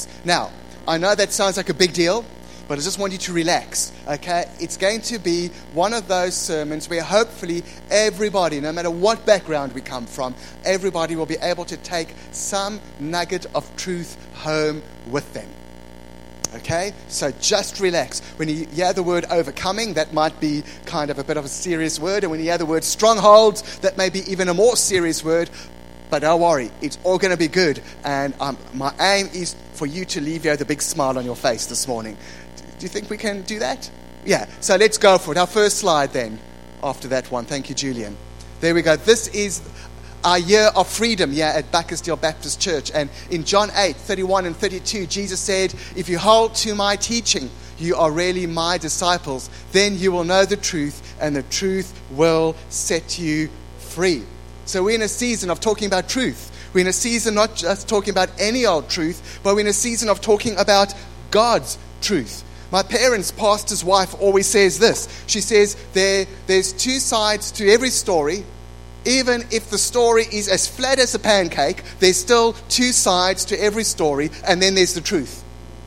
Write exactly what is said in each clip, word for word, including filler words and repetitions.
Now, I know that sounds like a big deal, but I just want you to relax, okay? It's going to be one of those sermons where hopefully everybody, no matter what background we come from, everybody will be able to take some nugget of truth home with them. Okay? So just relax. When you hear the word overcoming, that might be kind of a bit of a serious word. And when you hear the word strongholds, that may be even a more serious word. But don't worry, it's all going to be good. And um, my aim is for you to leave here with a big smile on your face this morning. Do you think we can do that? Yeah. So let's go for it. Our first slide then, after that one. Thank you, Julian. There we go. This is our year of freedom here at Bakersdale Baptist Church. And in John eight, thirty-one and thirty-two, Jesus said, if you hold to my teaching, you are really my disciples. Then you will know the truth, and the truth will set you free. So we're in a season of talking about truth. We're in a season not just talking about any old truth, but we're in a season of talking about God's truth. My parents' pastor's wife always says this. She says there, there's two sides to every story. Even if the story is as flat as a pancake, there's still two sides to every story, and then there's the truth.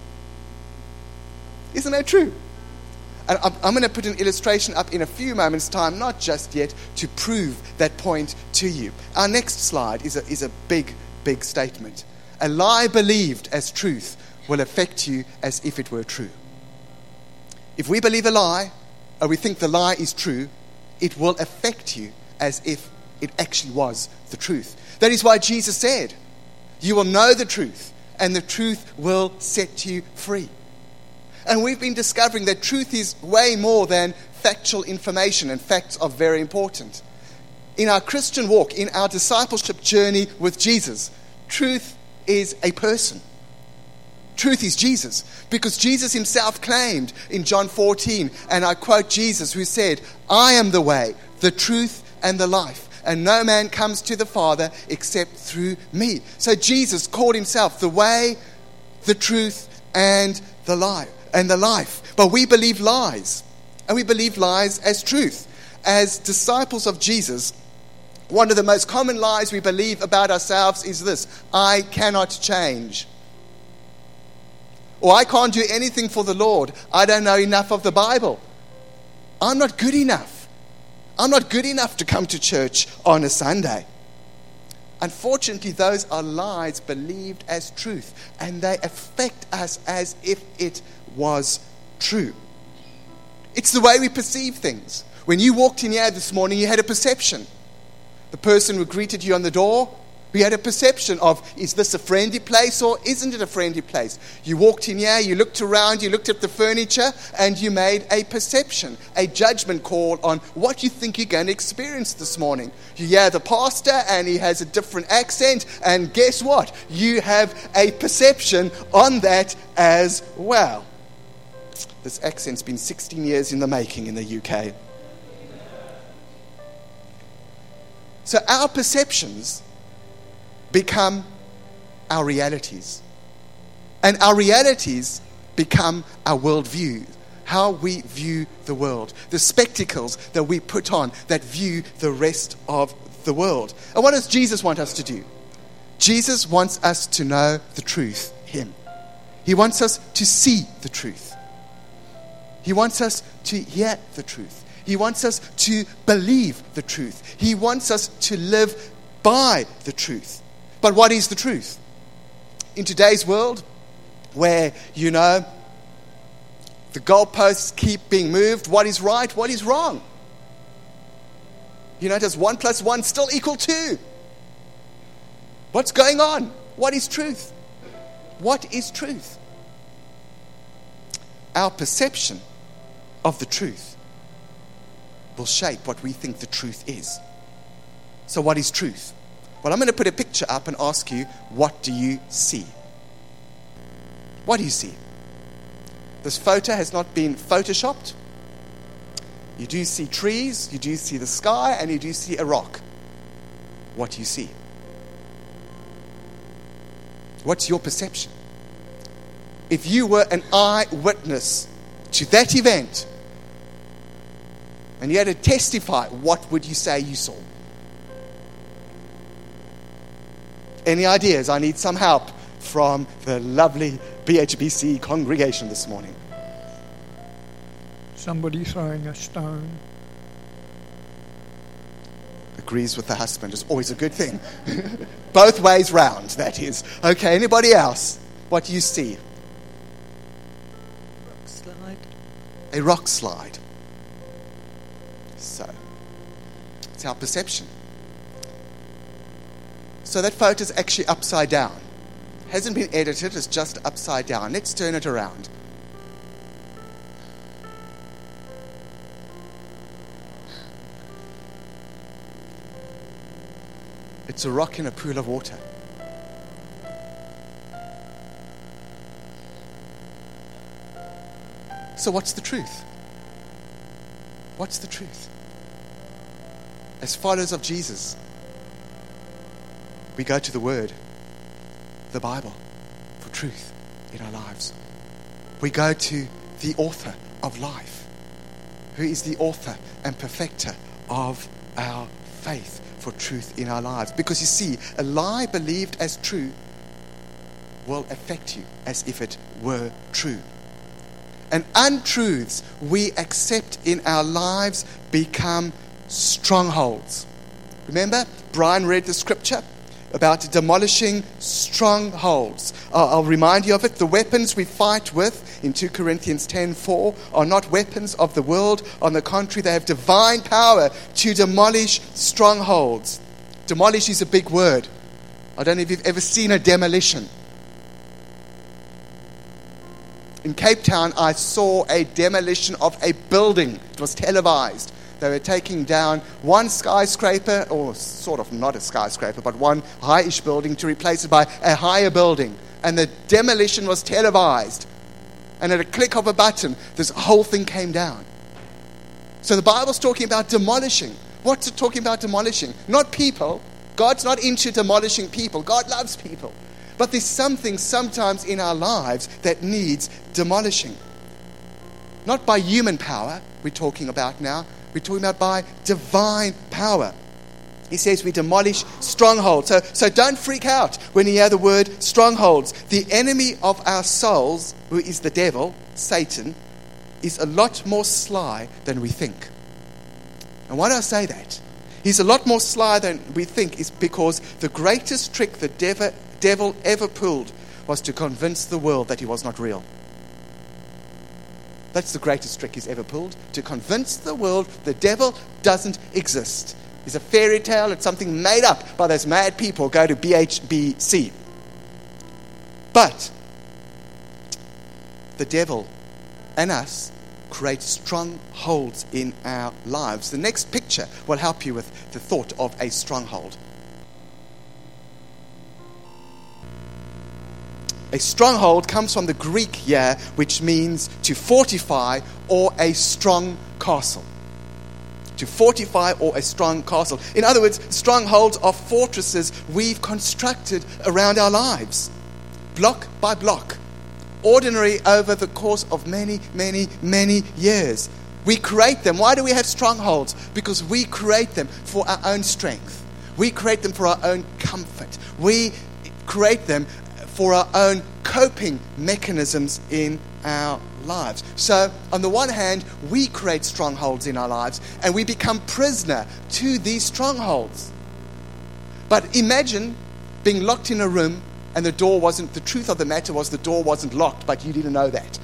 Isn't that true? And I'm, I'm going to put an illustration up in a few moments' time, not just yet, to prove that point to you. Our next slide is a, is a big, big statement. A lie believed as truth will affect you as if it were true. If we believe a lie, or we think the lie is true, it will affect you as if it actually was the truth. That is why Jesus said, you will know the truth, and the truth will set you free. And we've been discovering that truth is way more than factual information, and facts are very important. In our Christian walk, in our discipleship journey with Jesus, truth is a person. Truth is Jesus, because Jesus himself claimed in John fourteen, and I quote Jesus, who said, I am the way, the truth, and the life. And no man comes to the Father except through me. So Jesus called himself the way, the truth, and the life. And the life. But we believe lies. And we believe lies as truth. As disciples of Jesus, one of the most common lies we believe about ourselves is this: I cannot change. Or I can't do anything for the Lord. I don't know enough of the Bible. I'm not good enough. I'm not good enough to come to church on a Sunday. Unfortunately, those are lies believed as truth, and they affect us as if it was true. It's the way we perceive things. When you walked in here this morning, you had a perception. The person who greeted you on the door, we had a perception of, is this a friendly place or isn't it a friendly place? You walked in here, you looked around, you looked at the furniture, and you made a perception, a judgment call on what you think you're going to experience this morning. You hear the pastor and he has a different accent, and guess what? You have a perception on that as well. This accent's been sixteen years in the making in the U K. So our perceptions become our realities. And our realities become our worldview, how we view the world, the spectacles that we put on that view the rest of the world. And what does Jesus want us to do? Jesus wants us to know the truth, him. He wants us to see the truth. He wants us to hear the truth. He wants us to believe the truth. He wants us to live by the truth. But what is the truth? In today's world, where, you know, the goalposts keep being moved, what is right, what is wrong? You know, does one plus one still equal two? What's going on? What is truth? What is truth? Our perception of the truth will shape what we think the truth is. So what is truth? Well, I'm going to put a picture up and ask you, what do you see? What do you see? This photo has not been photoshopped. You do see trees, you do see the sky, and you do see a rock. What do you see? What's your perception? If you were an eyewitness to that event, and you had to testify, what would you say you saw? Any ideas? I need some help from the lovely B H B C congregation this morning. Somebody throwing a stone. Agrees with the husband is always a good thing. Both ways round, that is. Okay, anybody else? What do you see? Rock slide. A rock slide. So, it's our perception. So that photo is actually upside down. Hasn't been edited, it's just upside down. Let's turn it around. It's a rock in a pool of water. So what's the truth? What's the truth? As followers of Jesus, we go to the Word, the Bible, for truth in our lives. We go to the author of life, who is the author and perfecter of our faith, for truth in our lives. Because you see, a lie believed as true will affect you as if it were true. And untruths we accept in our lives become strongholds. Remember, Brian read the scripture about demolishing strongholds. I'll, I'll remind you of it. The weapons we fight with in two Corinthians ten four are not weapons of the world. On the contrary, they have divine power to demolish strongholds. Demolish is a big word. I don't know if you've ever seen a demolition. In Cape Town, I saw a demolition of a building. It was televised. They were taking down one skyscraper, or sort of not a skyscraper, but one high-ish building to replace it by a higher building. And the demolition was televised. And at a click of a button, this whole thing came down. So the Bible's talking about demolishing. What's it talking about demolishing? Not people. God's not into demolishing people. God loves people. But there's something sometimes in our lives that needs demolishing. Not by human power, we're talking about now. We're talking about by divine power. He says we demolish strongholds. So, so don't freak out when you hear the word strongholds. The enemy of our souls, who is the devil, Satan, is a lot more sly than we think. And why do I say that? He's a lot more sly than we think is because the greatest trick the devil, devil ever pulled was to convince the world that he was not real. That's the greatest trick he's ever pulled, to convince the world the devil doesn't exist. It's a fairy tale, it's something made up by those mad people. Go to B H B C. But the devil and us create strongholds in our lives. The next picture will help you with the thought of a stronghold. A stronghold comes from the Greek here, which means to fortify or a strong castle. To fortify or a strong castle. In other words, strongholds are fortresses we've constructed around our lives, block by block, ordinary over the course of many, many, many years. We create them. Why do we have strongholds? Because we create them for our own strength. We create them for our own comfort. We create them for our own coping mechanisms in our lives. So, on the one hand, we create strongholds in our lives and we become prisoner to these strongholds. But imagine being locked in a room and the door wasn't, the truth of the matter was the door wasn't locked, but you didn't know that.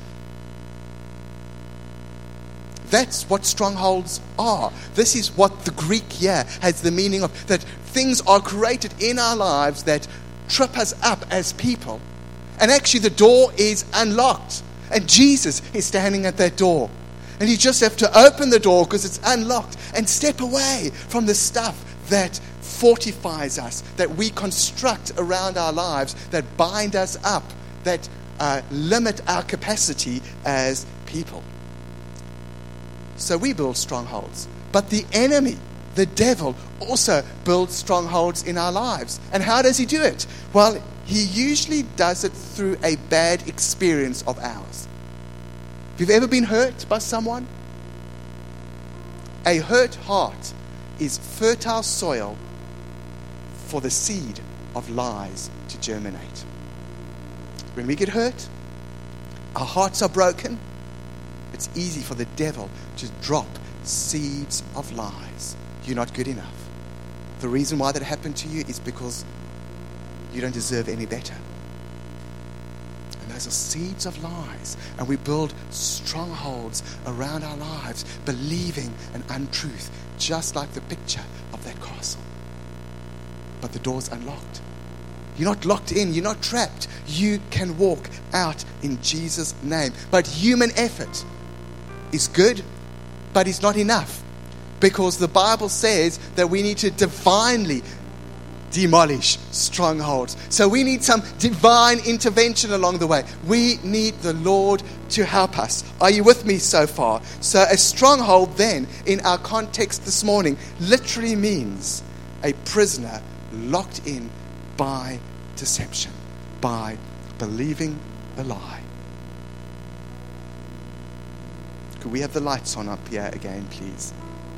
That's what strongholds are. This is what the Greek here has the meaning of, that things are created in our lives that trip us up as people. And actually the door is unlocked. And Jesus is standing at that door. And you just have to open the door because it's unlocked and step away from the stuff that fortifies us, that we construct around our lives, that bind us up, that uh, limit our capacity as people. So we build strongholds. But the enemy, the devil, also builds strongholds in our lives. And how does he do it? Well, he usually does it through a bad experience of ours. Have you ever been hurt by someone? A hurt heart is fertile soil for the seed of lies to germinate. when we get hurt, our hearts are broken, it's easy for the devil to drop seeds of lies. You're not good enough. The reason why that happened to you is because you don't deserve any better. And those are seeds of lies. And we build strongholds around our lives, believing an untruth, just like the picture of that castle. But the door's unlocked. You're not locked in. You're not trapped. You can walk out in Jesus' name. But human effort is good, but it's not enough. Because the Bible says that we need to divinely demolish strongholds. So we need some divine intervention along the way. We need the Lord to help us. Are you with me so far? So a stronghold then, in our context this morning, literally means a prisoner locked in by deception, by believing a lie. Could we have the lights on up here again, please?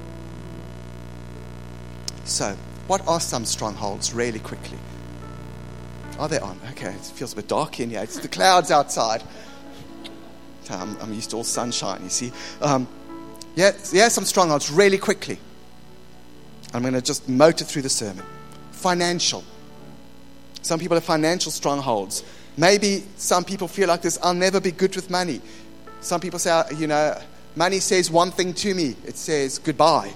So, what are some strongholds, really quickly? Are they on? Okay, it feels a bit dark in here. It's the clouds outside. I'm, I'm used to all sunshine, you see. Um, yeah, yeah, some strongholds, really quickly. I'm going to just motor through the sermon. Financial. Some people have financial strongholds. Maybe some people feel like this, I'll never be good with money. Some people say, you know, money says one thing to me. It says goodbye.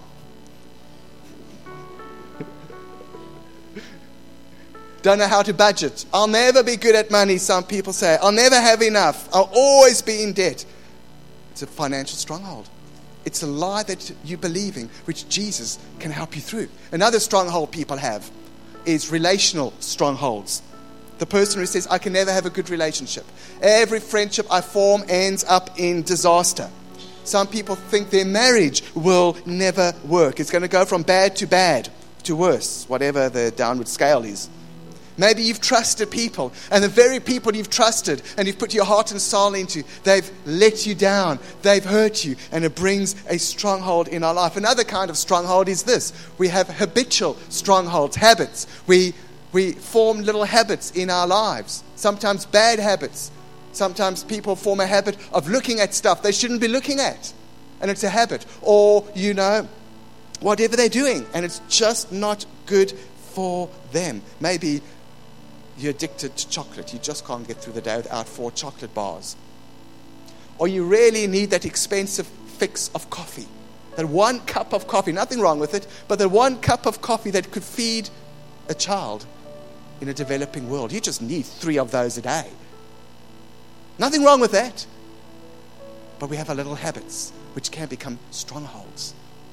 Don't know how to budget. I'll never be good at money, some people say. I'll never have enough. I'll always be in debt. It's a financial stronghold. It's a lie that you're believing, which Jesus can help you through. Another stronghold people have is relational strongholds. The person who says, I can never have a good relationship. Every friendship I form ends up in disaster. Some people think their marriage will never work. It's going to go from bad to bad to worse, whatever the downward scale is. Maybe you've trusted people, and the very people you've trusted and you've put your heart and soul into, they've let you down, they've hurt you, and it brings a stronghold in our life. Another kind of stronghold is this. We have habitual strongholds, habits. We, we form little habits in our lives, sometimes bad habits. Sometimes people form a habit of looking at stuff they shouldn't be looking at, and it's a habit. Or, you know, whatever they're doing, and it's just not good for them. Maybe you're addicted to chocolate. You just can't get through the day without four chocolate bars. Or you really need that expensive fix of coffee. That one cup of coffee, nothing wrong with it, but that one cup of coffee that could feed a child in a developing world. You just need three of those a day. Nothing wrong with that. But we have our little habits, which can become strongholds.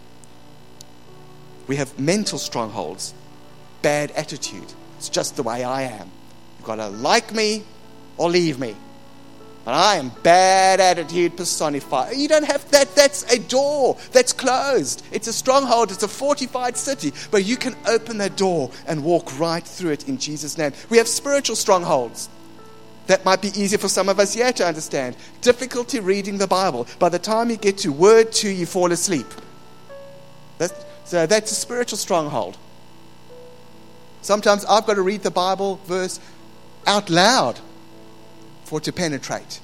We have mental strongholds. Bad attitude. It's just the way I am. You've got to like me or leave me. But I am bad attitude personified. You don't have that. That's a door that's closed. It's a stronghold. It's a fortified city. But you can open that door and walk right through it in Jesus' name. We have spiritual strongholds. That might be easier for some of us here to understand. Difficulty reading the Bible. By the time you get to word two, you fall asleep. That's, so that's a spiritual stronghold. Sometimes I've got to read the Bible verse out loud for it to penetrate.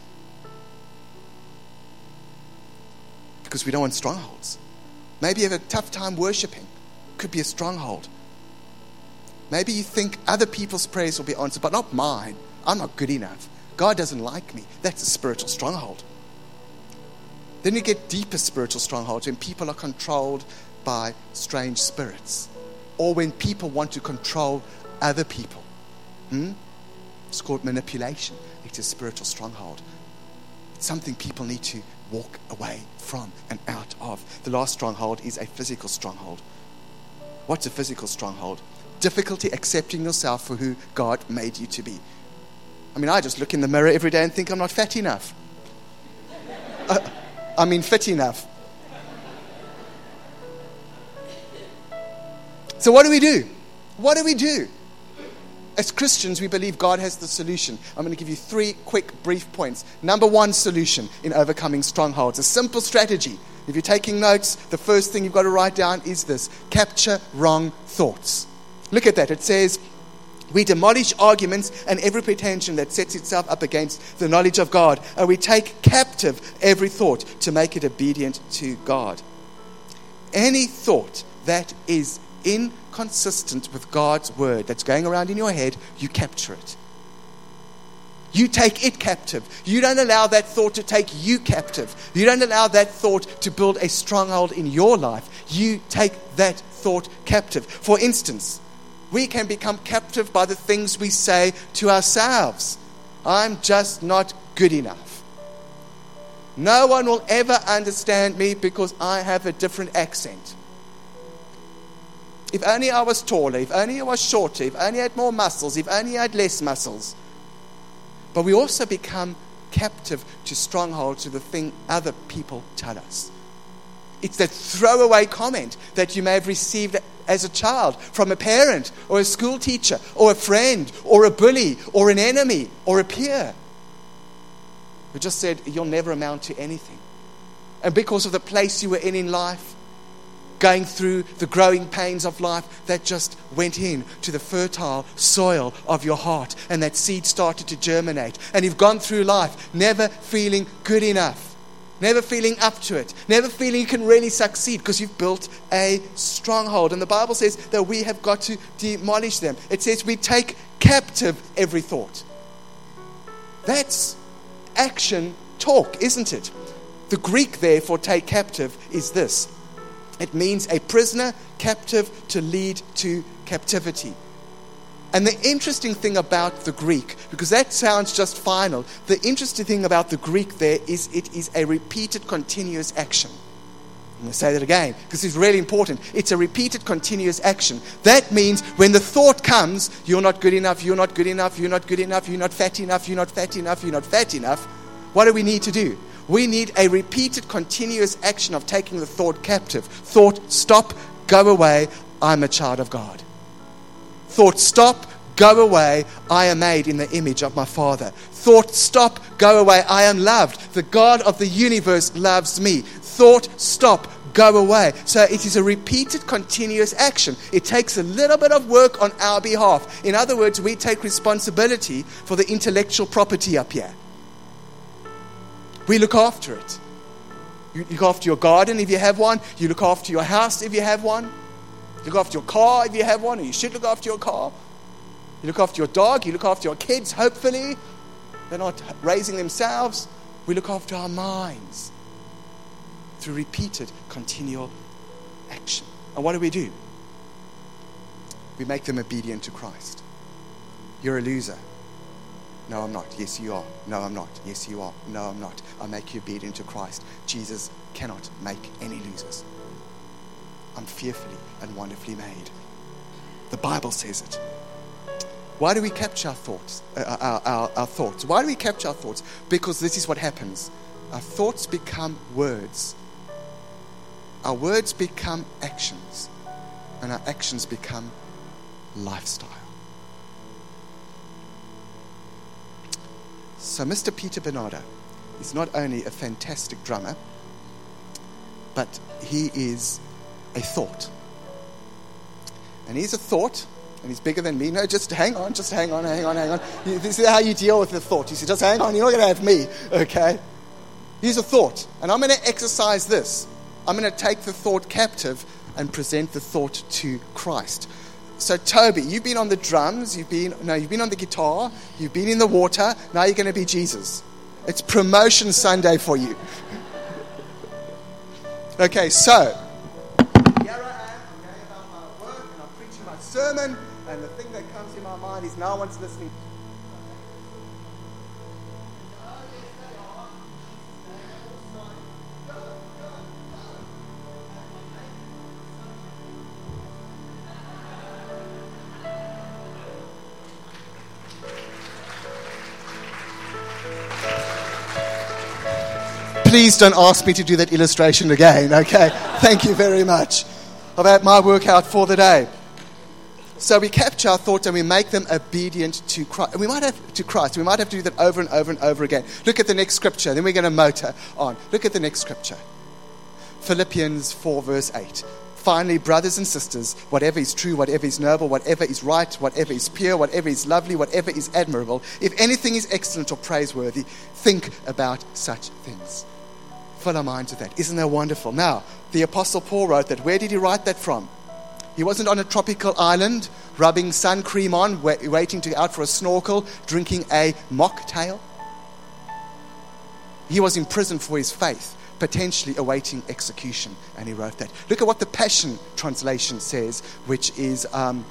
Because we don't want strongholds. Maybe you have a tough time worshiping. Could be a stronghold. Maybe you think other people's prayers will be answered, but not mine. I'm not good enough. God doesn't like me. That's a spiritual stronghold. Then you get deeper spiritual strongholds when people are controlled by strange spirits. Or when people want to control other people. Hmm? It's called manipulation. It's a spiritual stronghold. It's something people need to walk away from and out of. The last stronghold is a physical stronghold. What's a physical stronghold? Difficulty accepting yourself for who God made you to be. I mean, I just look in the mirror every day and think I'm not fat enough. uh, I mean, fit enough. So what do we do? What do we do? As Christians, we believe God has the solution. I'm going to give you three quick, brief points. Number one solution in overcoming strongholds. A simple strategy. If you're taking notes, the first thing you've got to write down is this. Capture wrong thoughts. Look at that. It says, We demolish arguments and every pretension that sets itself up against the knowledge of God. And we take captive every thought to make it obedient to God. Any thought that is inconsistent with God's word that's going around in your head, you capture it. You take it captive. You don't allow that thought to take you captive. You don't allow that thought to build a stronghold in your life. You take that thought captive. For instance, we can become captive by the things we say to ourselves. I'm just not good enough. No one will ever understand me because I have a different accent. If only I was taller, if only I was shorter, if only I had more muscles, if only I had less muscles. But we also become captive to strongholds, to the thing other people tell us. It's that throwaway comment that you may have received as a child from a parent or a school teacher or a friend or a bully or an enemy or a peer who just said, you'll never amount to anything. And because of the place you were in in life, going through the growing pains of life, that just went in to the fertile soil of your heart, and that seed started to germinate. And you've gone through life never feeling good enough, never feeling up to it, never feeling you can really succeed because you've built a stronghold. And the Bible says that we have got to demolish them. It says we take captive every thought. That's action talk, isn't it? The Greek there for take captive is this. It means a prisoner captive to lead to captivity. And the interesting thing about the Greek, because that sounds just final, the interesting thing about the Greek there is it is a repeated continuous action. I'm going to say that again because it's really important. It's a repeated continuous action. That means when the thought comes, you're not good enough, you're not good enough, you're not good enough, you're not fat enough, you're not fat enough, you're not fat enough. What do we need to do? We need a repeated, continuous action of taking the thought captive. Thought, stop, go away, I'm a child of God. Thought, stop, go away, I am made in the image of my Father. Thought, stop, go away, I am loved. The God of the universe loves me. Thought, stop, go away. So it is a repeated, continuous action. It takes a little bit of work on our behalf. In other words, we take responsibility for the intellectual property up here. We look after it. You look after your garden if you have one. You look after your house if you have one. You look after your car if you have one, or you should look after your car. You look after your dog. You look after your kids, hopefully. They're not raising themselves. We look after our minds through repeated, continual action. And what do we do? We make them obedient to Christ. You're a loser. No, I'm not. Yes, you are. No, I'm not. Yes, you are. No, I'm not. I make you obedient to Christ. Jesus cannot make any losers. I'm fearfully and wonderfully made. The Bible says it. Why do we capture our thoughts? Uh, our, our, our thoughts. Why do we capture our thoughts? Because this is what happens. Our thoughts become words. Our words become actions. And our actions become lifestyle. So Mister Peter Bernardo is not only a fantastic drummer, but he is a thought. And he's a thought, and he's bigger than me. No, just hang on, just hang on, hang on, hang on. This is how you deal with the thought. You say, just hang on, you're not going to have me, okay? He's a thought, and I'm going to exercise this. I'm going to take the thought captive and present the thought to Christ. So Toby, you've been on the drums, you've been no, you've been on the guitar, you've been in the water, now you're going to be Jesus. It's promotion Sunday for you. Okay, so here I am, I'm going about my work and I'm preaching my sermon, and the thing that comes in my mind is no one's listening. Please don't ask me to do that illustration again, okay? Thank you very much. I've had my workout for the day. So we capture our thoughts and we make them obedient to Christ. We might have to Christ. We might have to do that over and over and over again. Look at the next scripture. Then we're going to motor on. Look at the next scripture. Philippians four verse eight. Finally, brothers and sisters, whatever is true, whatever is noble, whatever is right, whatever is pure, whatever is lovely, whatever is admirable, if anything is excellent or praiseworthy, think about such things. Fill our minds with that. Isn't that wonderful? Now, the Apostle Paul wrote that. Where did he write that from? He wasn't on a tropical island, rubbing sun cream on, waiting to go out for a snorkel, drinking a mocktail. He was in prison for his faith, potentially awaiting execution, and he wrote that. Look at what the Passion Translation says, which is um,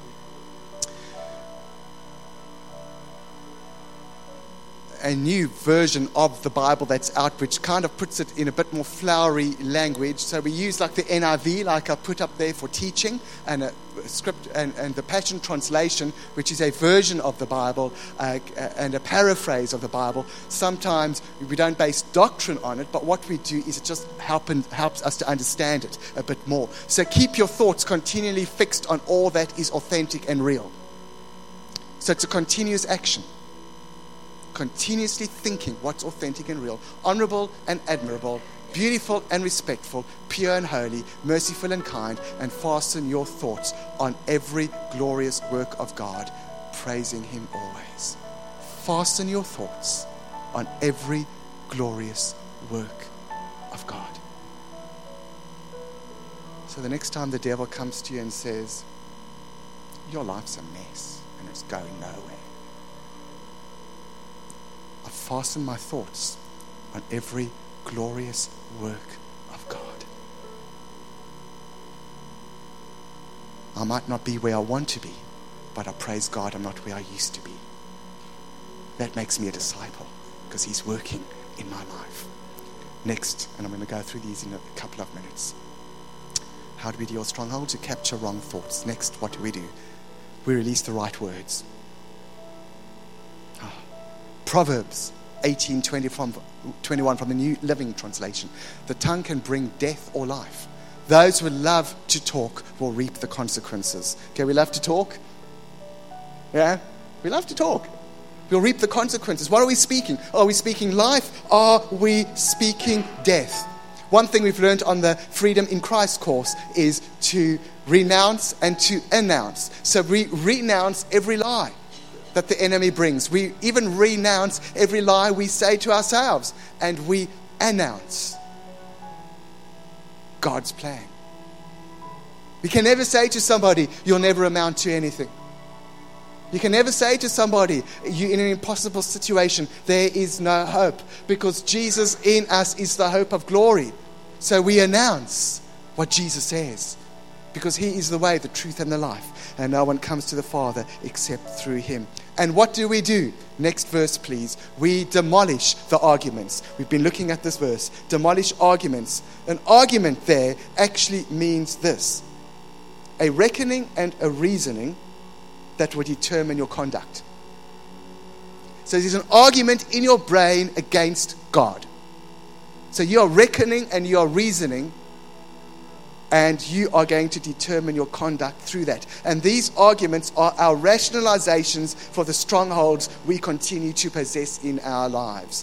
a new version of the Bible that's out, which kind of puts it in a bit more flowery language. So we use like the N I V, like I put up there for teaching, and a script, and, and the Passion Translation, which is a version of the Bible uh, and a paraphrase of the Bible. Sometimes we don't base doctrine on it, but what we do is it just help and, helps us to understand it a bit more. So keep your thoughts continually fixed on all that is authentic and real. So it's a continuous action. Continuously thinking what's authentic and real, honorable and admirable, beautiful and respectful, pure and holy, merciful and kind, and fasten your thoughts on every glorious work of God, praising Him always. Fasten your thoughts on every glorious work of God. So the next time the devil comes to you and says, your life's a mess and it's going nowhere, I fasten my thoughts on every glorious work of God. I might not be where I want to be, but I praise God I'm not where I used to be. That makes me a disciple because He's working in my life. Next, and I'm going to go through these in a couple of minutes. How do we deal with strongholds? To capture wrong thoughts. Next, what do we do? We release the right words. Proverbs eighteen twenty from twenty-one from the New Living Translation. The tongue can bring death or life. Those who love to talk will reap the consequences. Okay, we love to talk? Yeah? We love to talk. We'll reap the consequences. What are we speaking? Are we speaking life? Are we speaking death? One thing we've learned on the Freedom in Christ course is to renounce and to announce. So we renounce every lie that the enemy brings. We even renounce every lie we say to ourselves, and we announce God's plan. We can never say to somebody, you'll never amount to anything. You can never say to somebody, you in an impossible situation, there is no hope, because Jesus in us is the hope of glory. So we announce what Jesus says, because He is the way, the truth, and the life. And no one comes to the Father except through Him. And what do we do? Next verse, please. We demolish the arguments. We've been looking at this verse. Demolish arguments. An argument there actually means this: a reckoning and a reasoning that will determine your conduct. So there's an argument in your brain against God. So you are reckoning and you are reasoning, and you are going to determine your conduct through that. And these arguments are our rationalizations for the strongholds we continue to possess in our lives.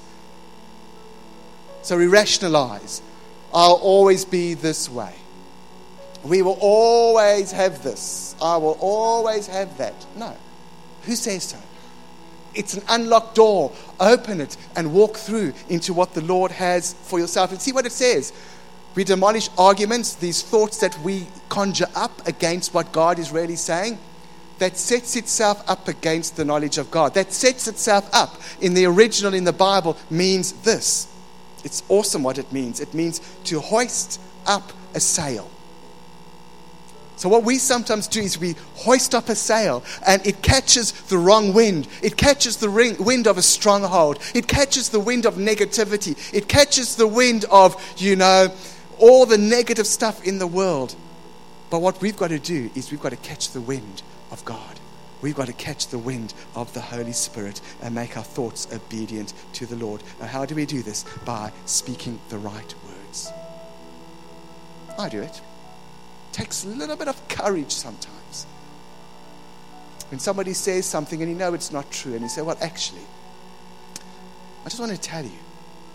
So we rationalize. I'll always be this way. We will always have this. I will always have that. No. Who says so? It's an unlocked door. Open it and walk through into what the Lord has for yourself. And see what it says. We demolish arguments, these thoughts that we conjure up against what God is really saying, that sets itself up against the knowledge of God. That sets itself up in the original in the Bible means this. It's awesome what it means. It means to hoist up a sail. So what we sometimes do is we hoist up a sail and it catches the wrong wind. It catches the ring, wind of a stronghold. It catches the wind of negativity. It catches the wind of, you know, all the negative stuff in the world. But what we've got to do is we've got to catch the wind of God. We've got to catch the wind of the Holy Spirit and make our thoughts obedient to the Lord. Now, how do we do this? By speaking the right words. I do it. Takes a little bit of courage sometimes. When somebody says something and you know it's not true, and you say, well, actually, I just want to tell you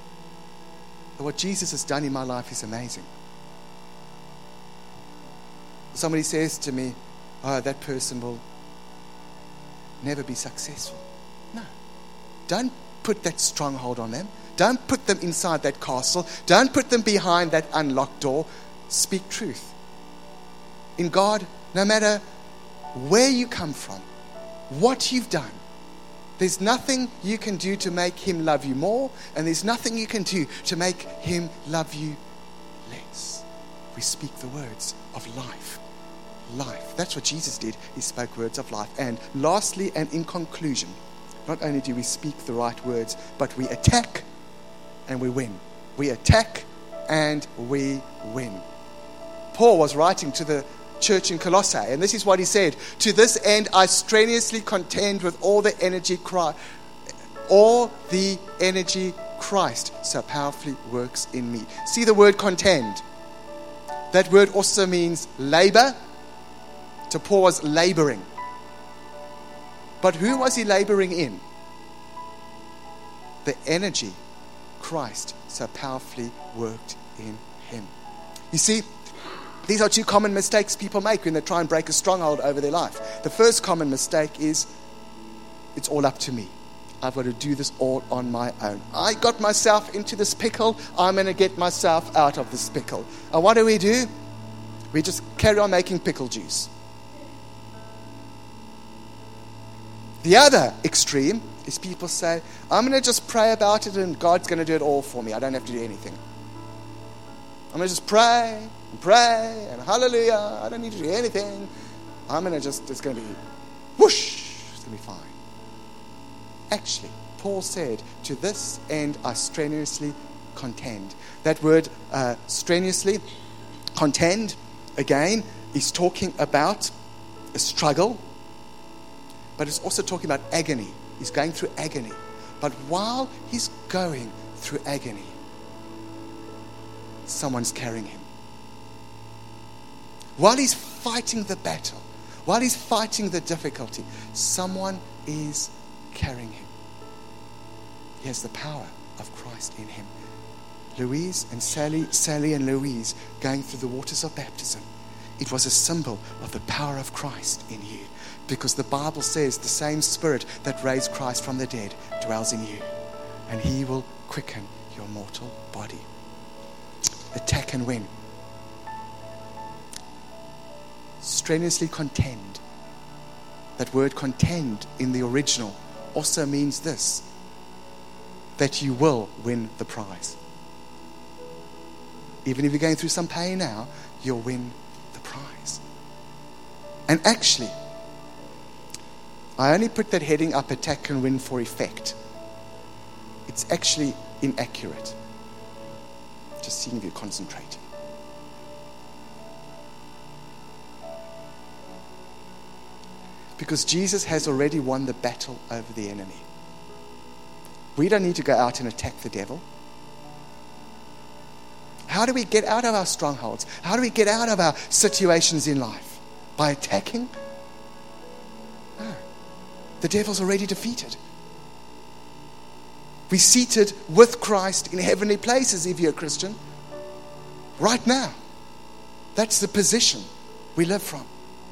that what Jesus has done in my life is amazing. Somebody says to me, oh, that person will never be successful. No. Don't put that stronghold on them. Don't put them inside that castle. Don't put them behind that unlocked door. Speak truth. In God, no matter where you come from, what you've done, there's nothing you can do to make him love you more, and there's nothing you can do to make him love you less. We speak the words of life. Life. That's what Jesus did. He spoke words of life. And lastly, and in conclusion, not only do we speak the right words, but we attack and we win. We attack and we win. Paul was writing to the church in Colossae, and this is what he said: to this end I strenuously contend with all the energy Christ, all the energy Christ so powerfully works in me. See the word contend. That word also means labor. So Paul was laboring. But who was he laboring in? The energy Christ so powerfully worked in him. You see, these are two common mistakes people make when they try and break a stronghold over their life. The first common mistake is, it's all up to me. I've got to do this all on my own. I got myself into this pickle. I'm going to get myself out of this pickle. And what do we do? We just carry on making pickle juice. The other extreme is people say, I'm going to just pray about it and God's going to do it all for me. I don't have to do anything. I'm going to just pray and pray and hallelujah. I don't need to do anything. I'm going to just, it's going to be whoosh. It's going to be fine. Actually, Paul said, to this end I strenuously contend. That word uh, strenuously, contend, again, is talking about a struggle. But it's also talking about agony. He's going through agony. But while he's going through agony, someone's carrying him. While he's fighting the battle, while he's fighting the difficulty, someone is carrying him. He has the power of Christ in him. Louise and Sally, Sally and Louise going through the waters of baptism, it was a symbol of the power of Christ in you. Because the Bible says the same Spirit that raised Christ from the dead dwells in you. And he will quicken your mortal body. Attack and win. Strenuously contend. That word contend in the original also means this: that you will win the prize. Even if you're going through some pain now, you'll win the prize. And actually, I only put that heading up, attack and win, for effect. It's actually inaccurate. Just seeing if you're concentrating. Because Jesus has already won the battle over the enemy. We don't need to go out and attack the devil. How do we get out of our strongholds? How do we get out of our situations in life? By attacking? No. The devil's already defeated. We're seated with Christ in heavenly places if you're a Christian. Right now. That's the position we live from.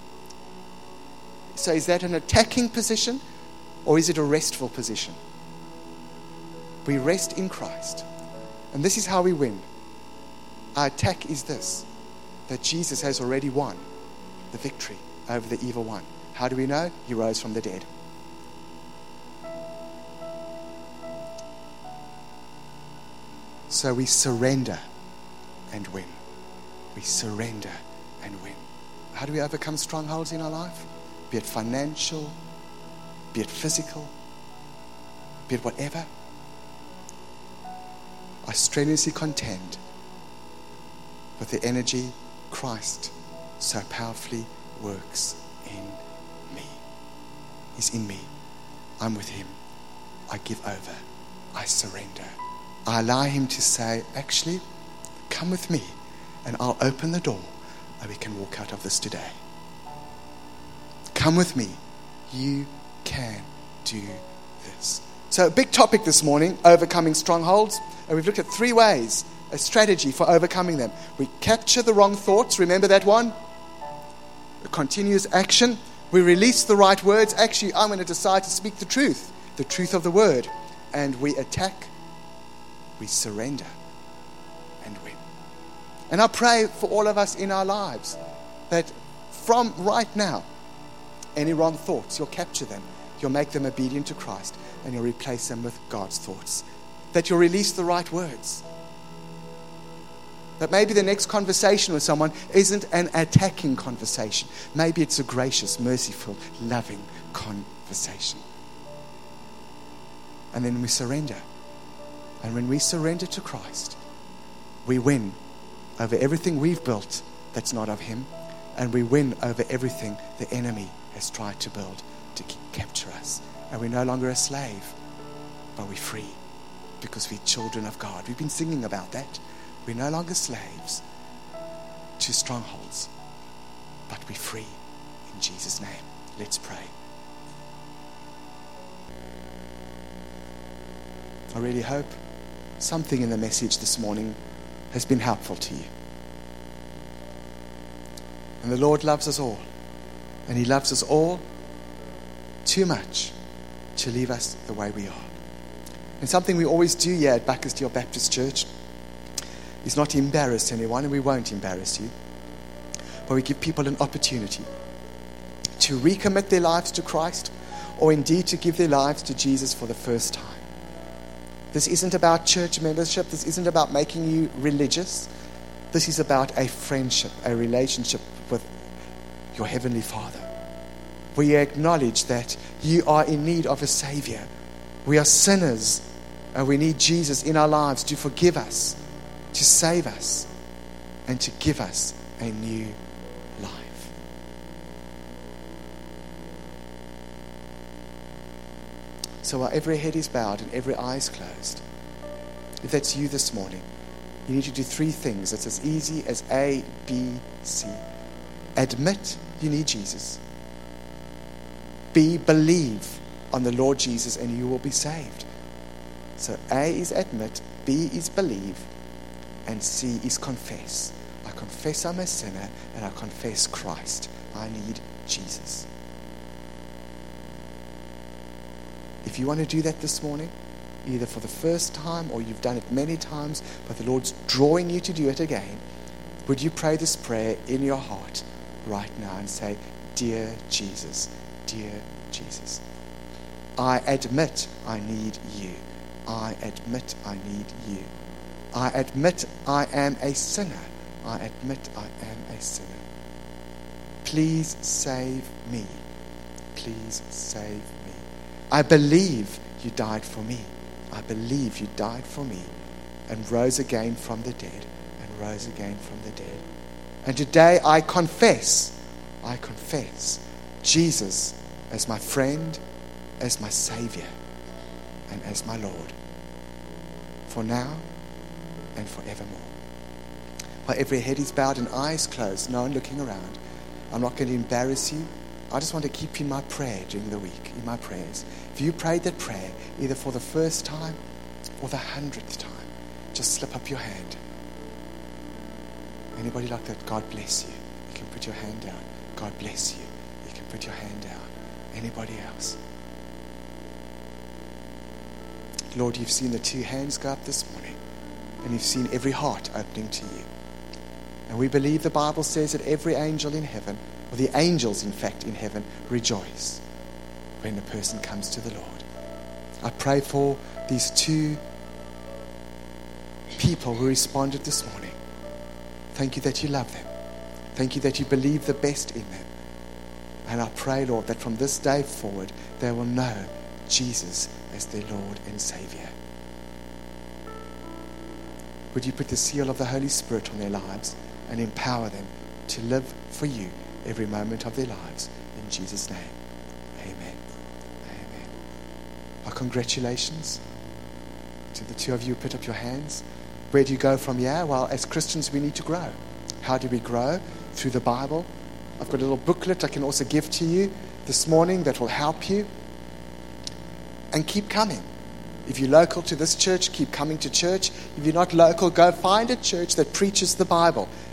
So is that an attacking position or is it a restful position? We rest in Christ. And this is how we win. Our attack is this: that Jesus has already won the victory over the evil one. How do we know? He rose from the dead. So we surrender and win. We surrender and win. How do we overcome strongholds in our life? Be it financial, be it physical, be it whatever. I strenuously contend with the energy Christ so powerfully works in me. He's in me. I'm with him. I give over. I surrender. I allow him to say, actually, come with me and I'll open the door and we can walk out of this today. Come with me. You can do this. So a big topic this morning, overcoming strongholds. And we've looked at three ways, a strategy for overcoming them. We capture the wrong thoughts. Remember that one? a continuous action. We release the right words. Actually, I'm going to decide to speak the truth, the truth of the word. And we attack, we surrender, and win. And I pray for all of us in our lives that from right now, any wrong thoughts, you'll capture them. You'll make them obedient to Christ, and you'll replace them with God's thoughts. That you'll release the right words. That maybe the next conversation with someone isn't an attacking conversation. Maybe it's a gracious, merciful, loving conversation. And then we surrender. And when we surrender to Christ, we win over everything we've built that's not of Him. And we win over everything the enemy has tried to build to capture us. And we're no longer a slave, but we're free because we're children of God. We've been singing about that. We're no longer slaves to strongholds, but we're free in Jesus' name. Let's pray. I really hope something in the message this morning has been helpful to you. And the Lord loves us all. And He loves us all too much to leave us the way we are. And something we always do here at Bakersdale Baptist Church is not to embarrass anyone, and we won't embarrass you. But we give people an opportunity to recommit their lives to Christ, or indeed to give their lives to Jesus for the first time. This isn't about church membership. This isn't about making you religious. This is about a friendship, a relationship with your Heavenly Father. We acknowledge that you are in need of a Savior. We are sinners, and we need Jesus in our lives to forgive us, to save us, and to give us a new life. So while every head is bowed and every eye is closed, if that's you this morning, you need to do three things. It's as easy as A, B, C. Admit you need Jesus. B, believe on the Lord Jesus and you will be saved. So A is admit, B is believe, and C is confess. I confess I'm a sinner, and I confess Christ. I need Jesus. If you want to do that this morning, either for the first time or you've done it many times, but the Lord's drawing you to do it again, would you pray this prayer in your heart right now and say, Dear Jesus, dear Jesus, I admit I need you. I admit I need you. I admit I am a sinner. I admit I am a sinner. Please save me. Please save me. I believe you died for me. I believe you died for me and rose again from the dead and rose again from the dead. And today I confess, I confess Jesus as my friend, as my Savior, and as my Lord, for now and forevermore. While every head is bowed and eyes closed, no one looking around, I'm not going to embarrass you. I just want to keep you in my prayer during the week, in my prayers. If you prayed that prayer, either for the first time or the hundredth time, just slip up your hand. Anybody like that? God bless you. You can put your hand down. God bless you. You can put your hand down. Anybody else? Lord, you've seen the two hands go up this morning, and you've seen every heart opening to you. And we believe the Bible says that every angel in heaven, or the angels, in fact, in heaven, rejoice when a person comes to the Lord. I pray for these two people who responded this morning. Thank you that you love them. Thank you that you believe the best in them. And I pray, Lord, that from this day forward, they will know Jesus as their Lord and Savior. Would you put the seal of the Holy Spirit on their lives and empower them to live for you every moment of their lives. In Jesus' name, amen. Amen. Our congratulations to the two of you who put up your hands. Where do you go from here? Well, as Christians, we need to grow. How do we grow? Through the Bible. I've got a little booklet I can also give to you this morning that will help you. And keep coming. If you're local to this church, keep coming to church. If you're not local, go find a church that preaches the Bible